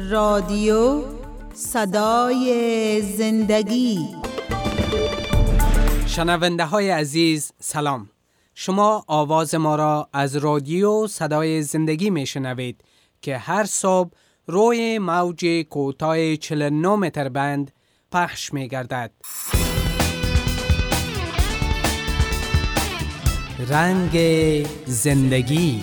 رادیو صدای زندگی. شنونده های عزیز سلام. شما آواز ما را از رادیو صدای زندگی می شنوید که هر صبح روی موج کوتاه 49 متر بند پخش می گردد. رنگ زندگی.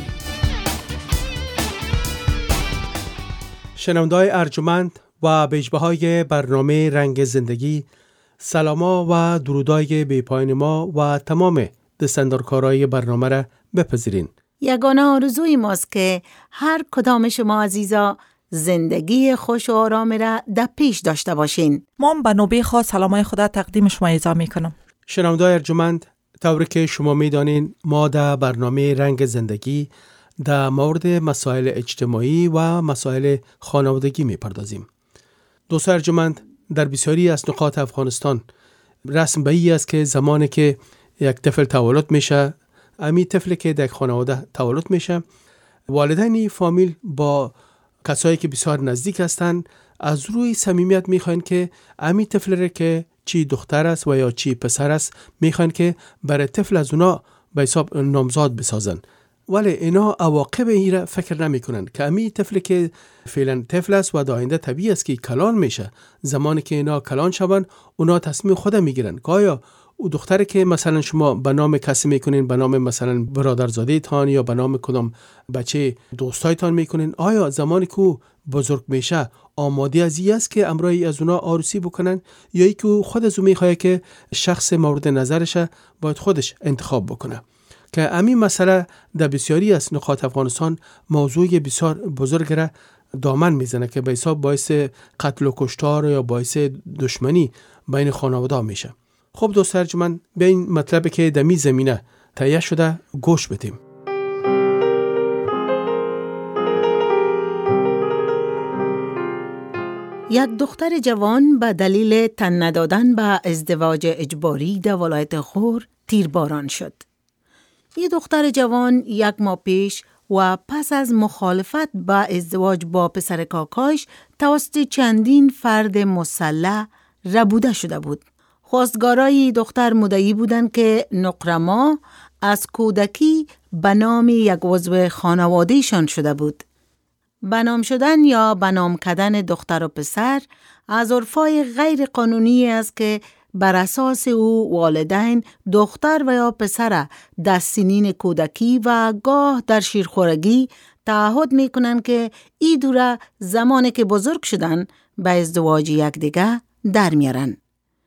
شنونده‌های ارجمند و بیژبه‌های برنامه رنگ زندگی، سلاما و درودای بی‌پایان ما و تمام دستاندارکارای برنامه را بپذیرین. یگانه آرزوی ماست که هر کدام شما عزیزا زندگی خوش و آرام را در پیش داشته باشین. ما به نوبه خاص سلامای خدا تقدیم شما عرض می‌کنم. شنونده‌های ارجمند، طوری که شما می‌دانین ما در برنامه رنگ زندگی در مورد مسائل اجتماعی و مسائل خانوادگی می‌پردازیم. دوستان ارجمند، در بسیاری از نقاط افغانستان رسم به این است که زمانی که یک طفل تولد میشه، امی طفلی که در خانواده تولد میشه، والدین فامیل با کسایی که بسیار نزدیک هستند از روی صمیمیت میخوان که امی طفل را که چی دختر است و یا چی پسر است میخوان که برای طفل از اونا به حساب نامزاد بسازن. ولی اینا عواقب این را فکر نمی کنن که امی طفلی که فعلا طفل است و در آینده طبیعی است که کلان میشه، زمانی که اینا کلان شون اونا تصمیم خود میگیرن که آیا او دختری که مثلا شما به نام کسی میکنین، به نام مثلا برادرزاده تان یا به نام کدام بچه دوستایتان میکنین، آیا زمانی که او بزرگ میشه آماده از این است که امرای از اونا عروسی بکنن، یا ای که خود از او میخواه که شخص مورد نظرش باید خودش انتخاب بکنه. که همین مسئله در بسیاری از نقاط افغانستان موضوع بسیار بزرگ را دامن میزنه که به حساب باعث قتل و کشتار یا باعث دشمنی بین خانواده میشه. خب دوست ارجمند، به این مطلبی که در می زمینه تهیه شده گوش بدیم. یک دختر جوان به دلیل تن ندادن به ازدواج اجباری در ولایت غور تیرباران شد. این دختر جوان یک ماه پیش و پس از مخالفت با ازدواج با پسر کاکاش توسط چندین فرد مسلح ربوده شده بود. خواستگارای دختر مدعی بودند که نقرما از کودکی به نام یک عضو خانوادهشان شده بود. به نام شدن یا به نام کردن دختر و پسر از عرفای غیر قانونی است که بر اساس او والدین دختر و یا پسر در سنین کودکی و گاه در شیرخورگی تعهد میکنند که ای دوره زمانی که بزرگ شدن به ازدواج یکدیگر در میارن.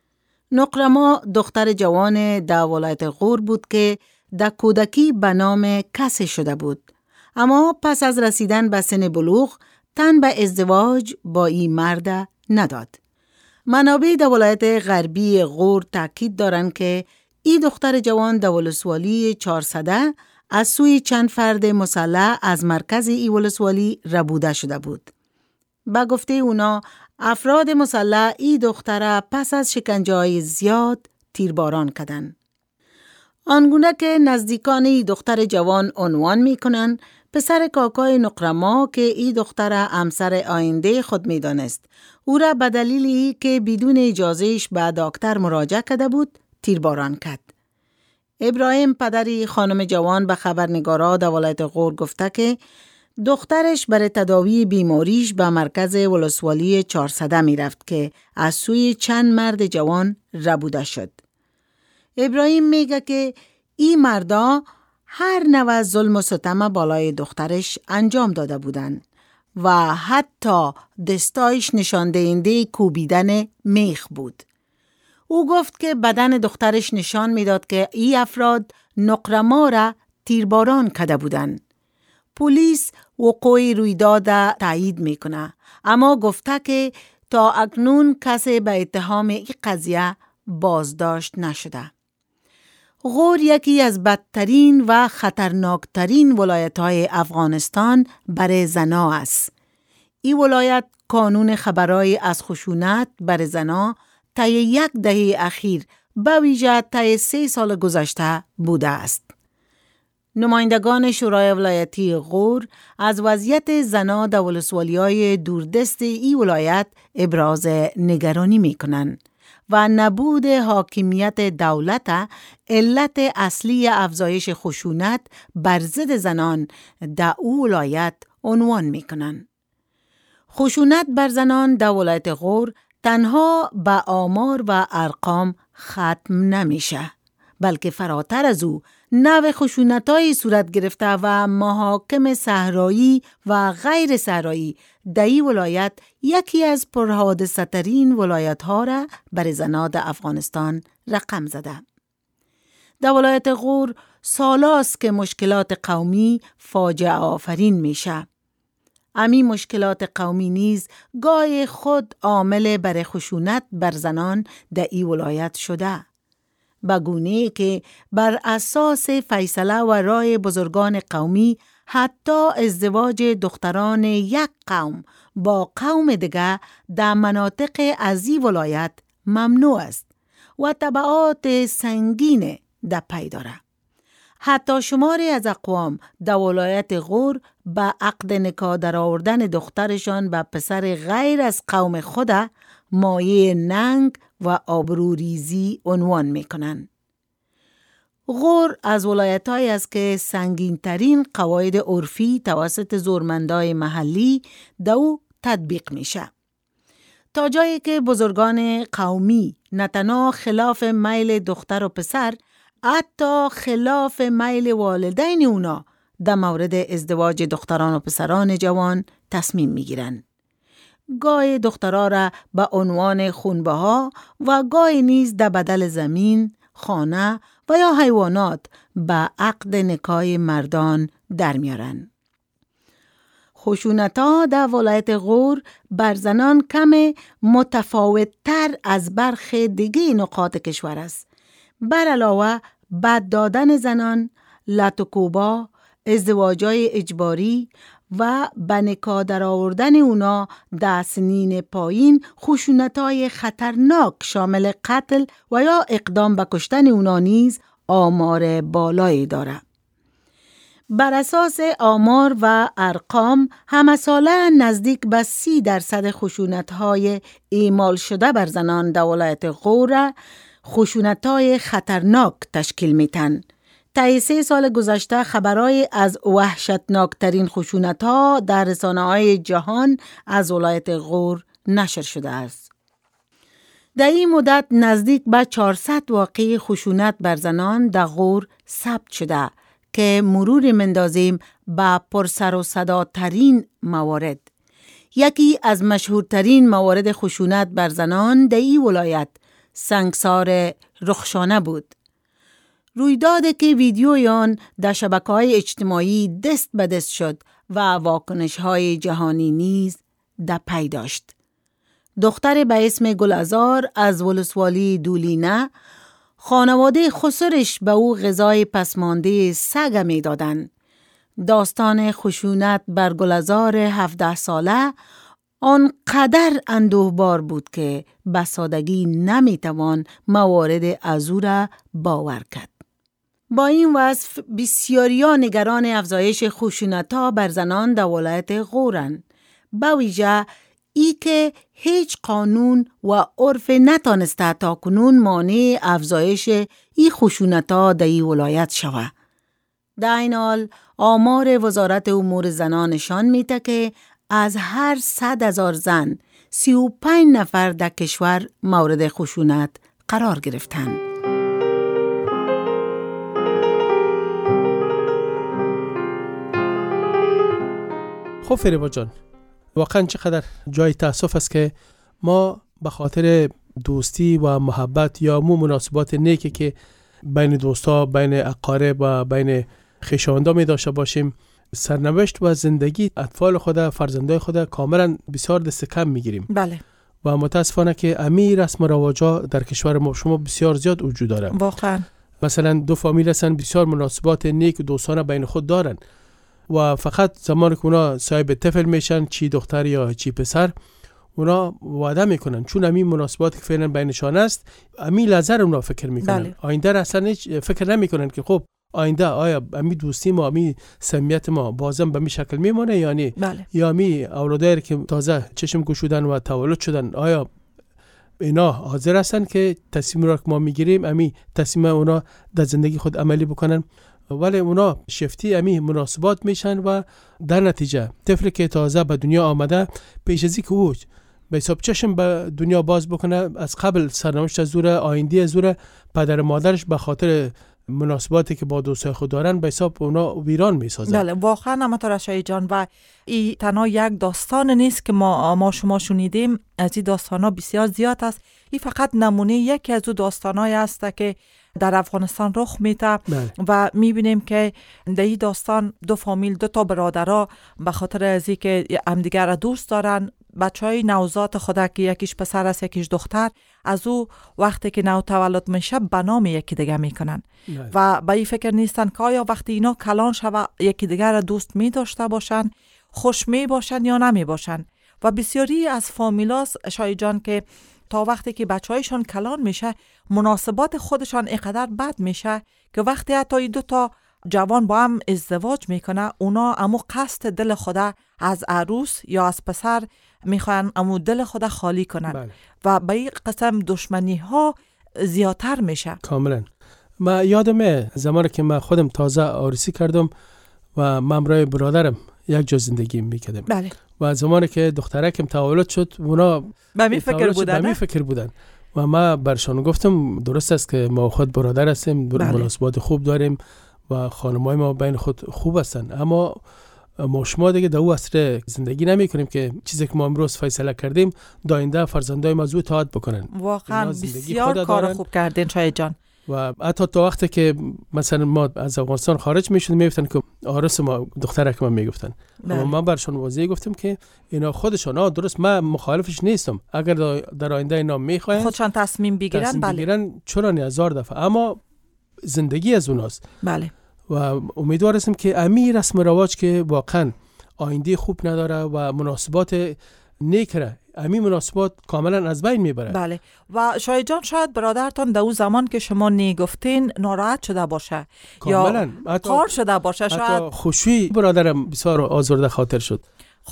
نقرما دختر جوان در ولایت غور بود که در کودکی به نام کسی شده بود، اما پس از رسیدن به سن بلوغ تن به ازدواج با این مرد نداد. منابع در ولایت غربی غور تاکید دارند که این دختر جوان در ولسوالی 400 از سوی چند فرد مسلح از مرکز این ولسوالی ربوده شده بود. با گفته اونا افراد مسلح این دختر پس از شکنجه‌های زیاد تیرباران کردند. آنگونه که نزدیکان این دختر جوان عنوان می‌کنند، پسر کاکای نقرما که این دختر همسر آینده خود می‌دانست، او را به دلیلی که بدون اجازهش به دکتر مراجعه کرده بود تیرباران کرد. ابراهیم پدری خانم جوان به خبرنگارا در ولایت غور گفته که دخترش برای تداوی بیماریش به مرکز ولسوالی 400 می رفت که از سوی چند مرد جوان ربوده شد. ابراهیم میگه که این مردا هر نوع ظلم و ستم بالای دخترش انجام داده بودند و حتی دستایش نشان دهنده کوبیدن میخ بود. او گفت که بدن دخترش نشان میداد که این افراد نقرما را تیرباران کرده بودند. پلیس وقوع رویداد تایید میکنه، اما گفته که تا اکنون کسی به اتهام این قضیه بازداشت نشده. غور یکی از بدترین و خطرناکترین ولایت‌های افغانستان برای زنا است. این ولایت قانون خبرای از خشونت بر زنا طی 1 دهه اخیر به ویژه طی 3 سال گذشته بوده است. نمایندگان شورای ولایتی غور از وضعیت زنان در ولسوالی‌های دوردست ای ولایت ابراز نگرانی می‌کنند و نبود حاکمیت دولت علت اصلی افزایش خشونت بر ضد زنان در او ولایت عنوان می‌کنند. خشونت بر زنان در ولایت غور تنها به آمار و ارقام ختم نمیشه، بلکه فراتر از او نوع خشونت‌های صورت گرفته و محاکم صحرایی و غیر صحرایی در این ولایت یکی از پرحادثه‌ترین ولایت‌ها را بر زنان در افغانستان رقم زده. در ولایت غور سالاست که مشکلات قومی فاجعه آفرین میشه. امی مشکلات قومی نیز گاه خود عامل بر خشونت بر زنان در این ولایت شده. بگونه که بر اساس فیصله و رای بزرگان قومی حتی ازدواج دختران یک قوم با قوم دیگر در مناطق از این ولایت ممنوع است و تبعات سنگین در پی دارد. حتی شماری از اقوام در ولایت غور به عقد نکاح درآوردن دخترشان به پسر غیر از قوم خود مایه ننگ و آبروریزی عنوان میکنند. غور از ولایت‌هایی است که سنگین‌ترین قواعد عرفی توسط زورمندای محلی در او تطبیق میشه. تا جایی که بزرگان قومی نه تنها خلاف میل دختر و پسر، حتی خلاف میل والدین اونا در مورد ازدواج دختران و پسران جوان تصمیم میگیرند. گاه دخترها را به عنوان خونبها و گاه نیز در بدل زمین، خانه و یا حیوانات به عقد نکاح مردان در میارن. خشونت‌ها در ولایت غور بر زنان کم متفاوت‌تر از برخی دیگه نقاط کشور است. بر علاوه بد دادن زنان، لطوکوبا، ازدواج‌های اجباری و به نکاح درآوردن اونا در سنین پایین خشونت‌های خطرناک شامل قتل و یا اقدام به کشتن اونا نیز آمار بالایی دارد. بر اساس آمار و ارقام همساله نزدیک به 30% خشونت‌های اعمال شده بر زنان در ولایت غور خشونت‌های خطرناک تشکیل میتن. طی 3 سال گذشته خبرهای از وحشتناکترین خشونت‌ها در رسانه‌های جهان از ولایت غور نشر شده است. در این مدت نزدیک به 400 واقعه خشونت بر زنان در غور ثبت شده که مرور مندازیم به پرسر و صداترین موارد. یکی از مشهورترین موارد خشونت بر زنان در این ولایت سنگسار رخشانه بود. رویدادی که ویدیوی آن در شبکه‌های اجتماعی دست به دست شد و واکنش‌های جهانی نیز در پی داشت. دختر به اسم گلزار از ولسوالی دولینه، خانواده خسرش به او غذای پسمانده سگ می دادن. داستان خشونت بر گلزار 17 ساله آنقدر اندوهبار بود که به سادگی نمی توان موارد از او را باور کرد. با این وصف بسیاریا نگران افزایش خشونت‌ها بر زنان در ولایت غورند. به ویژه ای که هیچ قانون و عرف نتانسته تا کنون مانع افزایش این خشونت‌ها در این ولایت شود. در این حال آمار وزارت امور زنان نشان میده که از هر 100,000 زن 35 نفر در کشور مورد خشونت قرار گرفتند. خب فریبا جان، واقعا چقدر جای تأسف است که ما به خاطر دوستی و محبت یا مناسبات نیکی که بین دوستا، بین اقارب و بین خویشاوندان می داشته باشیم، سرنوشت و زندگی اطفال خود، فرزندای خود کاملا بسیار دست کم میگیریم. بله. و متاسفانه که امی رسم و رواجا در کشور ما شما بسیار زیاد وجود داره. واقعا مثلا دو فامیل هستن، بسیار مناسبات نیک و دوستانه بین خود دارن و فقط زمانی که اونا صاحب طفل میشن، چی دختر یا چی پسر، اونا وعده میکنن چون امی مناسباتی که فعلا بینشان است، امی لحظه اونا فکر میکنن. بله. آینده اصلا هیچ فکر نمیکنن که خب آینده آیا امی دوستی ما، امی صمیمیت ما بازم به می شکل میمونه یا نه؟ بله. یا امی اولادایی که تازه چشم گشودن و تولد شدن آیا اینا حاضر هستن که تصمیم را که ما میگیریم امی تصمیم اونا در زندگی خود عملی بکنن؟ ولی اونا شفتی امی مناسبات میشن و در نتیجه طفلی که تازه به دنیا آمده پیش از اینکه او به حساب چشم به دنیا باز بکنه از قبل سرنوشت زور آینده زور پدر مادرش به خاطر مناسباتی که با دوستای خود دارن به حساب اونا ویران میسازن. بله واقعا همینطور شای جان و این تنها یک داستان نیست که ما شما شنیدیم، از این داستانا بسیار زیاد است. این فقط نمونه یکی از اون داستانایی است که در افغانستان رخ میده و میبینیم که در این داستان دو فامیل، دو تا برادرها به خاطر از اینکه همدیگر را دوست دارن، بچهای نوزاد خود که یکیش پسر است یکیش دختر، از او وقتی که نو تولد میشه به نام یکی دیگه میکنن و به این فکر نیستن که آیا وقتی اینا کلان شوه یکی دیگر را دوست می داشته باشن، خوش می باشن یا نمی باشن. و بسیاری از فامیلاست شای جان که تا وقتی که بچه‌هایشون کلان میشه مناسبات خودشان اینقدر بد میشه که وقتی حتی دو تا جوان با هم ازدواج میکنه اونا امو قصد دل خدا از عروس یا از پسر میخوان امو دل خدا خالی کنن و به این قسم دشمنی ها زیادتر میشه. کاملا. من یادمه زمانی که من خودم تازه عروسی کردم و من برای برادرم یک جا زندگی میکردم. بله. و زمانی که دخترکم تولد شد اونا به می فکر بودن و ما برشان گفتم درست است که ما خود برادر هستیم، مناسبات خوب داریم و خانمای ما بین خود خوب هستن، اما ما شما دیگه در او عصر زندگی نمی کنیم که چیزی که ما امروز فیصله کردیم داینده فرزندای ما زود اطاعت بکنن. واقعا بسیار کار خوب کردین شای جان. و حتی تا وقتی که مثلا ما از افغانستان خارج میشدیم میگفتن که عروس ما دخترک ما میگفتن، اما من برشان واضح گفتم که اینا خودشون درست، من مخالفش نیستم، اگر در آینده اینا میخواین خودشان تصمیم بگیرن چرا نه 1000 دفعه، اما زندگی از اوناست. بله. و امیدوار هستم که امی رسم و رواج که واقعا آینده خوب نداره و مناسبات نیکره، امی مناسبات کاملا از بین میبره. بله. و شای جان شاید برادرتان در اون زمان که شما نگفتین ناراحت شده باشه کاملا. یا کار شده باشه، شاید خوشی برادرم بسیار آزرده خاطر شد.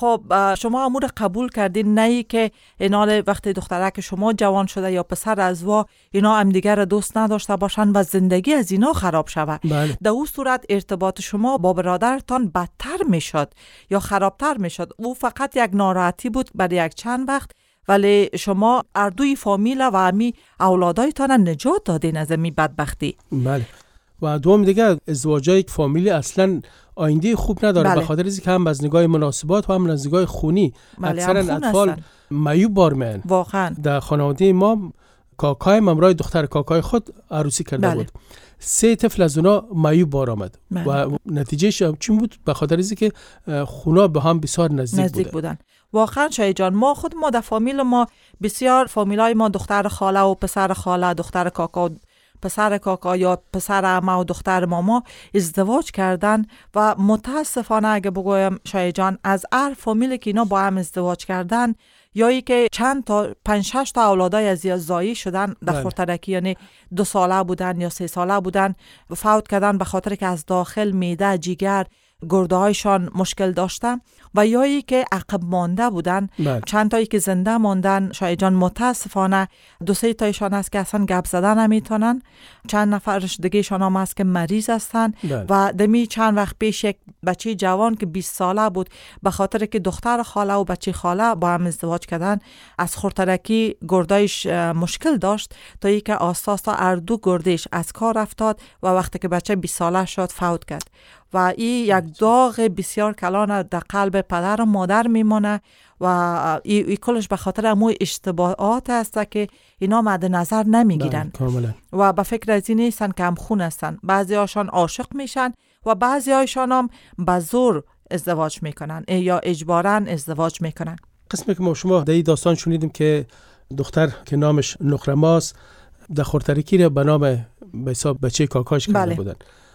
خب شما امور قبول کردین، نه که اینا وقتی دخترک شما جوان شده یا پسر از وا اینا هم دیگر دوست نداشته باشن و زندگی از اینا خراب شود. در اون صورت ارتباط شما با برادرتان بدتر میشد یا خرابتر میشد. او فقط یک ناراحتی بود برای یک چند وقت، ولی شما اردوی فامیل و امی اولادایتان نجات دادین از امی بدبختی. بله. و دوم دیگه ازدواجای فامیلی اصلا آینده خوب نداره. به خاطر اینکه هم از نگاه مناسبات و هم از نگاه خونی اکثرا اطفال معیوب بار میان. واقعا در خانواده ما کاکای ممرای دختر کاکای خود عروسی کرده بود، 3 طفل از اونا معیوب بار آمد و نتیجهش چی بود؟ به خاطر اینکه خونا به هم بسیار نزدیک بودن. واقعا شای جان ما در فامیل ما بسیار فامیلای ما دختر خاله و پسر خاله، دختر کاکا پسر کاکا یا پسر عمه و دختر ماما ازدواج کردن و متاسفانه اگه بگویم شای جان از هر فامیلی که اینا با هم ازدواج کردن یا ای که چند تا 5-6 تا اولادای از زایی شدن در خردترکی، یعنی 2 ساله بودن یا 3 ساله بودن و فوت کردن به خاطر که از داخل معده، جگر، گرده هایشان مشکل داشتن و یایی که عقب مانده بودن. چند تایی که زنده ماندن شای جان متاسفانه 2-3 تایشان هست که اصلا گپ زدن نمیتونن، چند نفرش دیگه شان هم هست که مریض هستن و دمی چند وقت پیش یک بچه جوان که 20 ساله بود به خاطر که دختر خاله و بچه خاله با هم ازدواج کردن از خردترکی گردایش مشکل داشت تا ای که آساسا اردو گردش از کار افتاد و وقتی که بچه 20 ساله شد فوت کرد و این یک داغ بسیار کلان در قلب پدر و مادر میمونه و این کلش به خاطر همون اشتباهات هست که اینا مد نظر نمیگیرن و به فکر از این نیستن که هم خون هستن. بعضی هاشان عاشق میشن و بعضی هاشان هم به زور ازدواج میکنن یا اجباراً ازدواج میکنن. قسمی که ما شما در این داستان شنیدیم که دختر که نامش نخرماست در خردترکی را به نام به حساب بچه کاکاش کرده بودن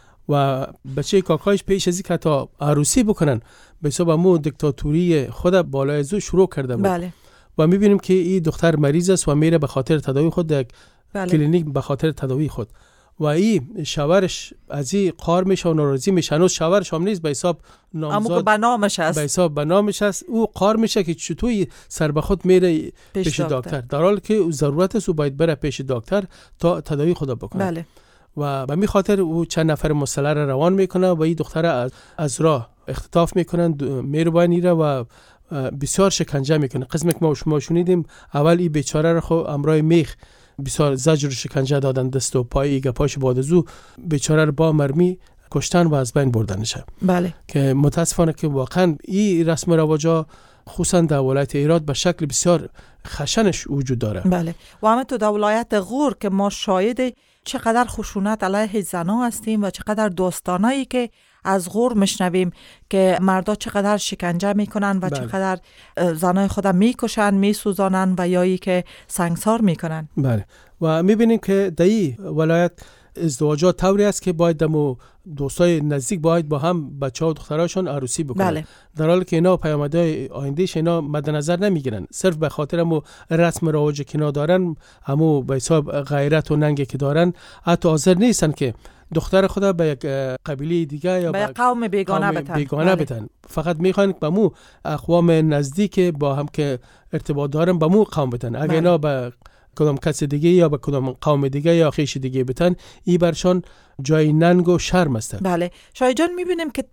و بچه کاکایش پیش از اینکه تا عروسی بکنن به حساب همون دیکتاتوری خود بالای از او شروع کرده بود. و میبینیم که این دختر مریض است و میره به خاطر تداوی خود در کلینیک به خاطر تداوی خود. و این شوهرش از این قار میشه و ناراضی میشه. هنوز شوهرش هم نیست، به حساب نامزاد به نامش است، به حساب به نامش است. او قار میشه که چطور سر به خود میره پیش دکتر، در حالی که او ضرورت است او باید بره پیش دکتر تا تداوی خود بکنه. بله. و به می خاطر او چند نفر مسلح را روان میکنه و این دختر از راه اختطاف میکنن، میروبانی را و بسیار شکنجه میکنه. قسمی که ما شما شنیدیم اول این بیچاره را خو امرای میخ بسیار زجر و شکنجه دادن، دست و پای ایگه پاش بعد از او بیچاره را با مرمی کشتن و از بین بردنشه. بله. که متاسفانه که واقعا این رسم و رواجا خصوصا در ولایت ایراد به شکل بسیار خشنش وجود داره. بله. و همه تو در ولایت غور که ما شاهد چقدر خشونت علیه زنان هستیم و چقدر داستانایی که از غور میشنویم که مردا چقدر شکنجه میکنن و چقدر زنای خودم میکشن، میسوزانن و یایی که سنگسار میکنن. بله. و میبینیم که در این ولایت ازدواجات طوری است که باید دمو دوستای نزدیک باید با هم بچه‌ها و دختراشون عروسی بکنن. بله. در حالی که اینا پیامدهای آیندهش اینا مد نظر نمیگیرن، صرف به خاطر همو رسم رواج که اینا دارن، همو به حساب غیرت و ننگی که دارن، حتی حاضر نیستن که دختر خدا به یک قبیله دیگه یا به قوم بیگانه بتن. فقط میخوان به مو اقوام نزدیک با هم که ارتباط دارن به مو قوم بتن. اگه اینا به کدام کس دیگه یا به کدام قوم دیگه یا خیش دیگه بتن، ای برشان جای ننگ و شرم است. بله. شاید جان میبینیم که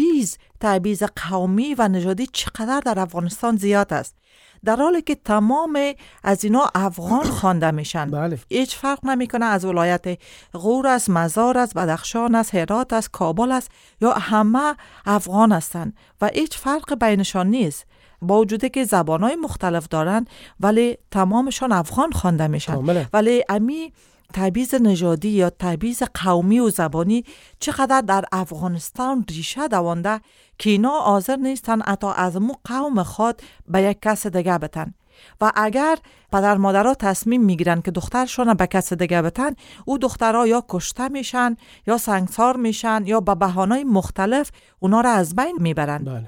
تبعیض قومی و نژادی چقدر در افغانستان زیاد است، در حالی که تمام از اینا افغان خوانده میشن. بله. هیچ فرق نمیکنه از ولایت غور است، مزار است، بدخشان است، هرات است، کابل است، یا همه افغان هستن و هیچ فرق بینشان نیست. با وجودی که زبانهای مختلف دارن ولی تمامشان افغان خوانده میشن. ولی امی تبعیض نژادی یا تبعیض قومی و زبانی چقدر در افغانستان ریشه دوانده که اینا حاضر نیستن حتی از مو قوم خود به یک کس دیگه بتن. و اگر پدر مادرها تصمیم میگیرن که دخترشون به کس دیگه بتن، او دخترها یا کشته میشن یا سنگسار میشن یا به بهانه‌های مختلف اونا را از بین میبرن. بله.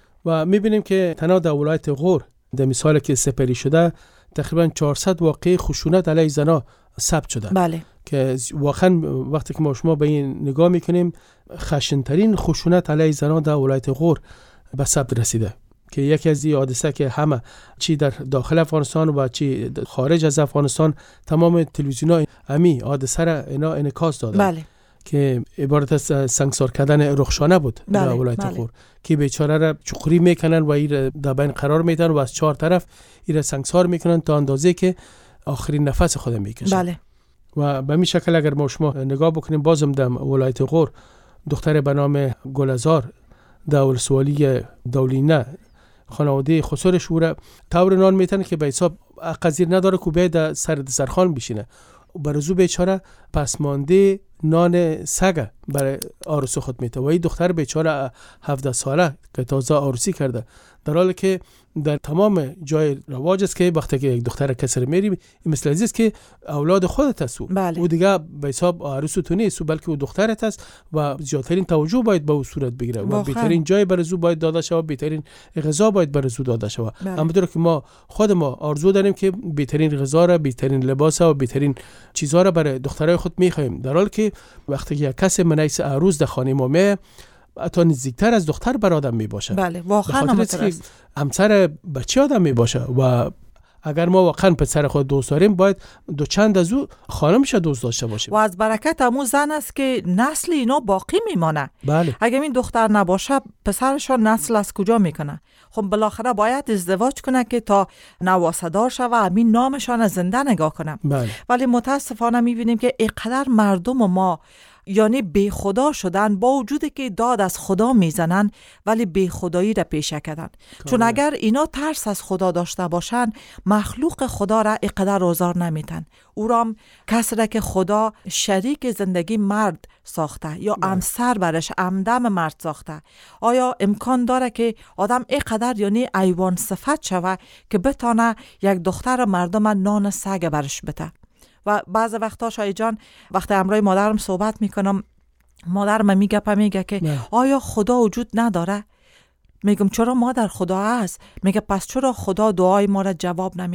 و میبینیم که تنها در ولایت غور در مثال که سپری شده تقریبا 400 واقعه خشونت علیه زنها ثبت شده. بله. که واقعا وقتی که ما شما به این نگاه میکنیم، خشنترین خشونت علیه زنها در ولایت غور به ثبت رسیده. که یکی از این حادثه که همه چی در داخل افغانستان و چی خارج از افغانستان تمام تلویزیون‌ها امی حادثه را اینا انعکاس دادن. بله. که عبارت از سنگسار کردن رخشانه بود در ولایت غور که بیچاره را چقوری میکنن و این در بین قرار میدن و از 4 طرف این را سنگسار میکنن تا اندازه که آخرین نفس خود میکشن. بله. و به این شکل اگر ما شما نگاه بکنیم، بازم در ولایت غور دختر به نام گلزار در ولسوالی دولینه خانواده خسرش او را طور نان میتن که به حساب قذیر نداره که بیاید سر دسترخوان بشینه. برزو بیچاره پسمانده نان سگ برای عروس خود میته و این دختر بیچاره 17 ساله که تازه عروسی کرده، در حالی که در تمام جای رواج است که وقتی که یک دختر کسر میری این مثل عزیز که اولاد خودت است. بله. او دیگه به حساب عروس تو نیست، بلکه او دخترت است و زیادترین توجه باید به او صورت بگیره و بهترین جای برزو باید داده شود، بهترین غذا باید برزو داده شود. همونطور که ما خود ما آرزو داریم که بهترین غذا را، بهترین لباس و بهترین چیزها را برای دخترای خود میخوایم، در حالی که وقتی یک کس منیس عروس در خانه ما می حتی نزدیکتر از دختر بر آدم می باشه. بله، واقعا همینطور است. همسر بچه آدم می باشه و اگر ما واقعا پسر خود دوست داریم باید دو چند از او خانمش دوست داشته باشیم. و از برکت همون زن است که نسل اینا باقی میمانه. بله. اگر این دختر نباشه پسرشان نسل از کجا میکنه؟ خب بالاخره باید ازدواج کنه که تا نواسدار شه و همین نامشان زنده نگاه کنه. بله. ولی متاسفانه میبینیم که اینقدر مردم ما یعنی بی خدا شدن، با وجودی که داد از خدا میزنن ولی بی خدایی را پیشه کردن. چون اگر اینا ترس از خدا داشته باشن مخلوق خدا را اینقدر آزار نمیتن. او را کسی را که خدا شریک زندگی مرد ساخته یا همسر برش همدم مرد ساخته، آیا امکان داره که آدم اینقدر یعنی حیوان صفت شوه که بتانه یک دختر مردم نان سگ برش بده؟ و بعض وقتا شاید جان وقتی همراه مادرم صحبت میکنم، مادرم میگه که آیا خدا وجود نداره؟ میگم چرا مادر خدا هست؟ میگه پس چرا خدا دعای ما را جواب نمیده؟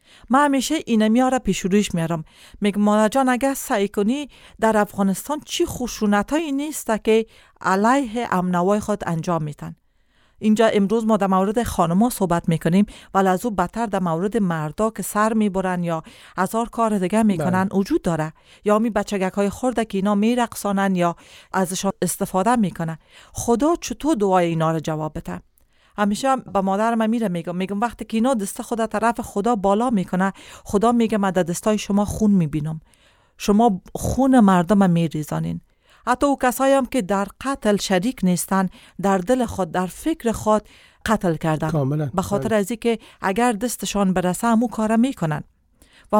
من همیشه این میاره پیش رویش میارم، میگم مادر جان اگر سعی کنی در افغانستان چی خشونتایی نیست که علیه امنوای خود انجام میتن. اینجا امروز ما در مورد خانما صحبت میکنیم، ولی از او بدتر در مورد مردا که سر میبرن یا هزار کار دیگه میکنن وجود داره، یا می بچگک های خورده که اینا میرقصانن یا ازشان استفاده میکنن. خدا چطور دعای اینا رو جواب بده؟ همیشه با مادر من میگم وقتی که اینا دست خدا طرف خدا بالا میکنه، خدا میگه من در دستای شما خون میبینم، شما خون مردم میریزانین. حتی او کسایی هم که در قتل شریک نیستن، در دل خود، در فکر خود قتل کردن به خاطر از اینکه اگر دستشان برسه همو کار میکنن. و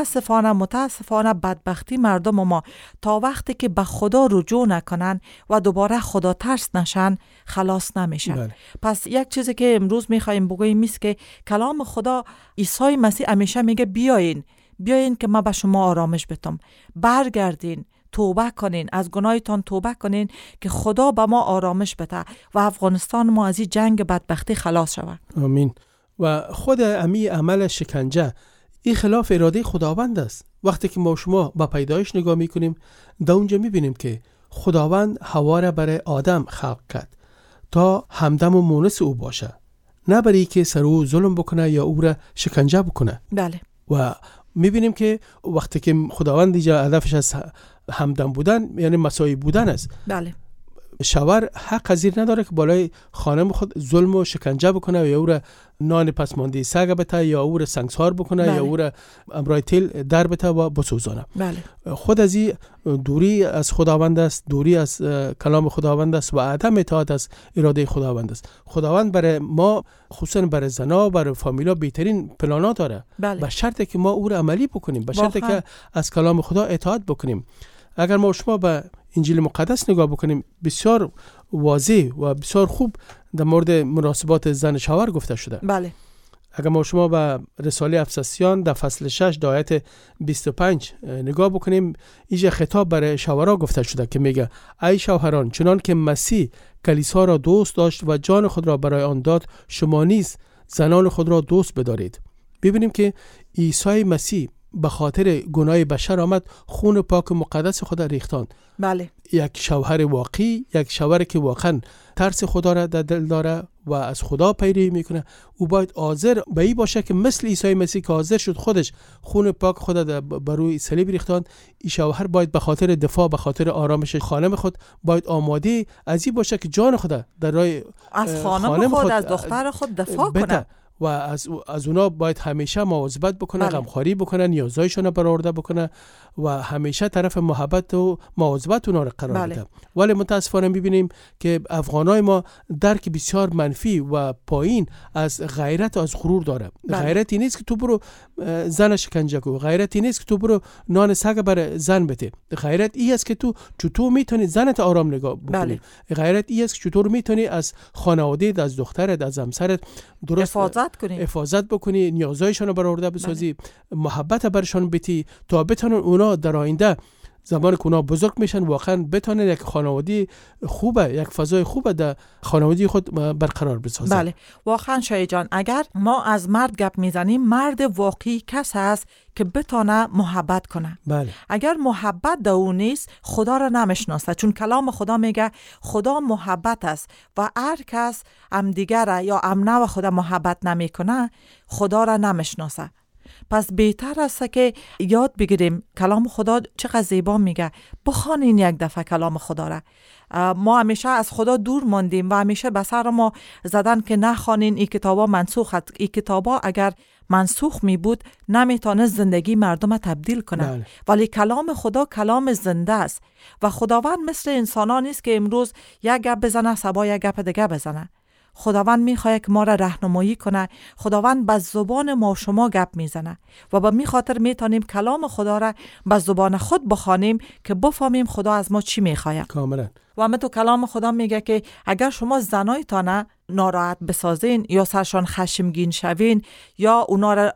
متاسفانه بدبختی مردم ما تا وقتی که به خدا رجوع نکنن و دوباره خدا ترس نشن خلاص نمیشن. پس یک چیزی که امروز میخوایم بگوییم است که کلام خدا، عیسی مسیح همیشه میگه بیاین که من به شما آرامش بدم، برگردین، توبه کنین، از گناهتان توبه کنین که خدا به ما آرامش بده و افغانستان ما از این جنگ بدبختی خلاص شود. آمین. و خود امی عمل شکنجه این خلاف اراده خداوند است. وقتی که ما شما با پیدایش نگاه میکنیم، در اونجا میبینیم که خداوند هوا را برای آدم خلق کرد تا همدم و مونس او باشه، نه برای که سر او ظلم بکنه یا او را شکنجه بکنه. بله. و میبینیم که وقتی که خداوند اینجا هدفش از همدم بودن یعنی مساوی بودن است. بله. شوهر حق پذیر نداره که بالای خانم خود ظلم و شکنجه بکنه یا او را نان پسماندی سگ بته یا او را سنگسار بکنه. یا او را امرای تیل در بته و بسوزانه. بله. خود از این دوری از خداوند است، دوری از کلام خداوند است و عدم اطاعت از اراده خداوند است. خداوند برای ما خصوصا برای زنا، برای فامیلا بهترین پلانات داره. بله. به شرطی که ما او را عملی بکنیم، به شرطی که از کلام خدا اطاعت بکنیم. اگر ما شما به انجیل مقدس نگاه بکنیم، بسیار واضح و بسیار خوب در مورد مناسبات زن شوهر گفته شده. بله. اگر ما شما به رساله افسسیان در فصل 6 در آیت 25 نگاه بکنیم، اینجا خطاب برای شوهرها گفته شده که میگه ای شوهران، چنان که مسیح کلیسا را دوست داشت و جان خود را برای آن داد، شما نیز زنان خود را دوست بدارید. ببینیم که عیسی مسیح به خاطر گناه بشر آمد، خون پاک و مقدس خود را ریختاند. بله. یک شوهر واقعی، یک شوهر که واقعا ترس خدا را در دل داره و از خدا پیروی میکنه، او باید حاضر به این باشه که مثل عیسی مسیح که حاضر شد خودش خون پاک خود را بر روی صلیب ریختاند. این شوهر باید به خاطر دفاع، به خاطر آرامش خانم خود باید آماده از این باشه که جان خود در راه از خانم خود، از دختر خود دفاع کنه و از اونا باید همیشه مواظبت بکنه، غمخواری بکنه، نیازایشون برآورده بکنه و همیشه طرف محبت و مواظبت اونا رو قرار بده. ولی متاسفانه میبینیم که افغانای ما درک بسیار منفی و پایین از غیرت و از غرور داره. غیرتی نیست که تو برو زن شکنجه کو، غیرتی نیست که تو برو نان سگ بر زن بده. غیرت این است که تو چطور میتونی زنت آرام نگاه بکنی. غیرت این است که چطور میتونی از خانواده‌ت، از دخترت، از همسرت درست حفاظت بکنی، نیازایشون رو برآورده بسازی، محبت برشان بتی تا بتونن اونا در آینده زمانی که اونا بزرگ میشن واقعا بتونن یک خانواده خوبه، یک فضای خوبه در خانواده خود برقرار بسازن. بله واقعا شای جان، اگر ما از مرد گپ میزنیم، مرد واقعی کس هست که بتونه محبت کنه. بله. اگر محبت در اون نیست، خدا را نمیشناسه، چون کلام خدا میگه خدا محبت است و هر کس همدیگر یا امنه خدا محبت نمیکنه خدا را نمیشناسه. پس بهتر است که یاد بگیریم کلام خدا چقدر زیبا میگه. بخوانین یک دفعه کلام خدا را. ما همیشه از خدا دور ماندیم و همیشه به سر ما زدن که نخوانین، این کتابا منسوخ است. این کتابا اگر منسوخ می بود نمیتونه زندگی مردم تبدیل کنه. ولی کلام خدا کلام زنده است و خداوند مثل انسانان نیست که امروز یک گپ بزنه صبح یک گپ دیگه بزنه. خداوند میخواد که ما را راهنمایی کنه. خداوند به زبان ما شما گپ میزنه و به می خاطر میتونیم کلام خدا را به زبان خود بخوانیم که بفهمیم خدا از ما چی میخواد. کاملا. و همه تو کلام خدا میگه که اگر شما زنایتان ناراحت بسازین یا سرشان خشمگین شوین یا اونا را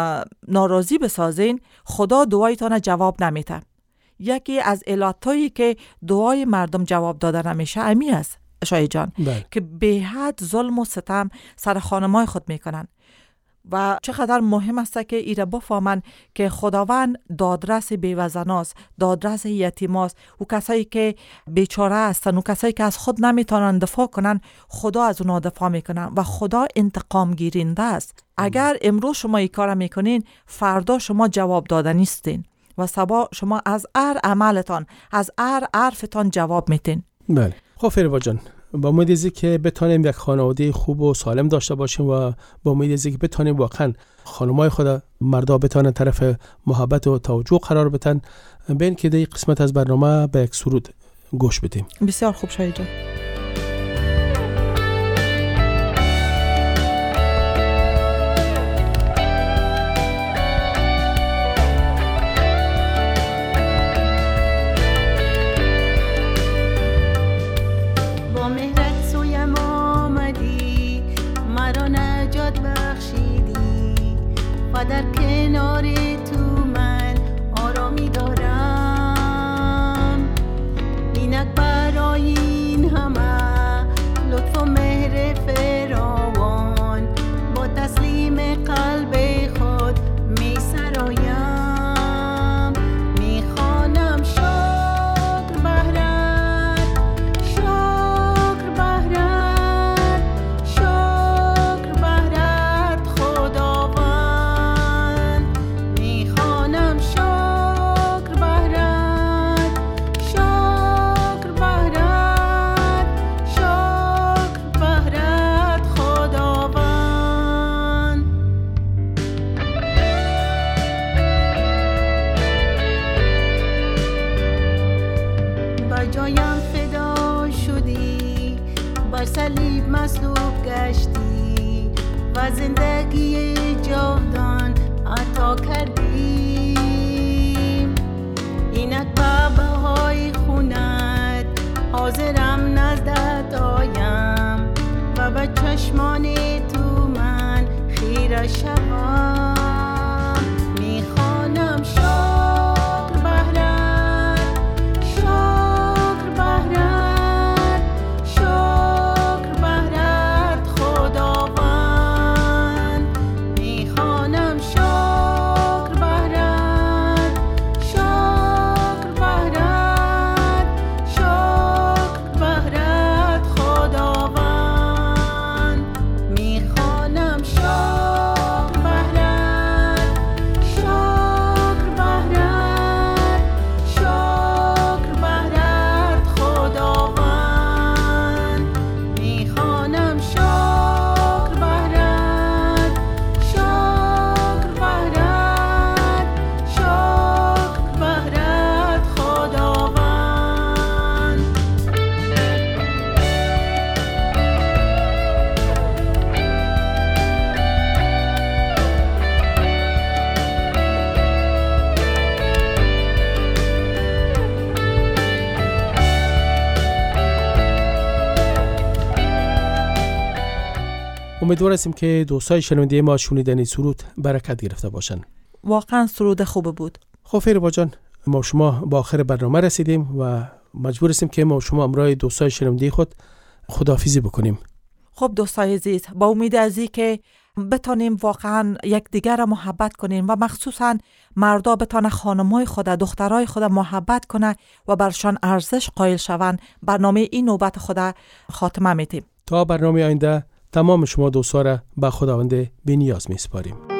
ناراضی بسازین، خدا دعایتان جواب نمیده. یکی از علتایی که دعای مردم جواب داده نمیشه امی است شای جان، که به حد ظلم و ستم سر خانمای خود میکنن. و چقدر مهم است که ایره بفهمن که خداوند دادرس بیوزناست، دادرس یتیماست و کسایی که بیچاره هستن و کسایی که از خود نمیتونن دفاع کنن خدا از اونها دفاع میکنن و خدا انتقام گیرنده است. اگر امروز شما این کار میکنین فردا شما جواب دادنی نیستین و صبح شما از هر عملتان از هر حرفتان جواب میتین. بله. خب فریبا جان، با امید که بتونیم یک خانواده خوب و سالم داشته باشیم و با امید که بتونیم واقعا خانمای خود مردا بتونن طرف محبت و توجه قرار بدن، بین که دی قسمت از برنامه به یک سرود گوش بدیم. بسیار خوب شاید جان. در کنار تو من آرامی دارم، اینک برای این همه لطف و مهر فراوان با تسلیم قلب خود می سرایم. می خوانم شکر بهرت، شکر بهرت، شکر بهرت خداوند. جایم فدا شدی، بر صلیب مصلوب گشتی و زندگی جاودان عطا کردی. اینک به بهای خونت حاضرم نزدت آیم و به چشمان تو من خیره شوم. میخوانم شکر بهرت، شکر بهرت، شکر بهرت خداوند. میخوانم شکر بهرت، شکر بهرت، شکر بهرت خداوند. میخوانم شکر بهرت، شکر بهرت، شکر بهرت خداوند. میخوانم شکر بهرت، شکر بهرت، شکر بهرت خداوند. امیدوار هستیم که دوستای شنونده ما شنیدن سرود برکت گرفته باشن. واقعا سرود خوب بود. خب فریبا جان، ما شما با آخر برنامه رسیدیم و مجبور هستیم که ما شما امرای دوستای شنونده خود خداحافظی بکنیم. خب دوستای عزیز، با امید از این که بتانیم واقعا یکدیگر را محبت کنیم و مخصوصا مردا بتانه خانمای خود، دخترای خود محبت کنه و برشان ارزش قائل شوند، برنامه این نوبت خود خاتمه میدیم. تا برنامه آینده تمام شما دوستا را به خداوند بی‌نیاز می‌سپاریم.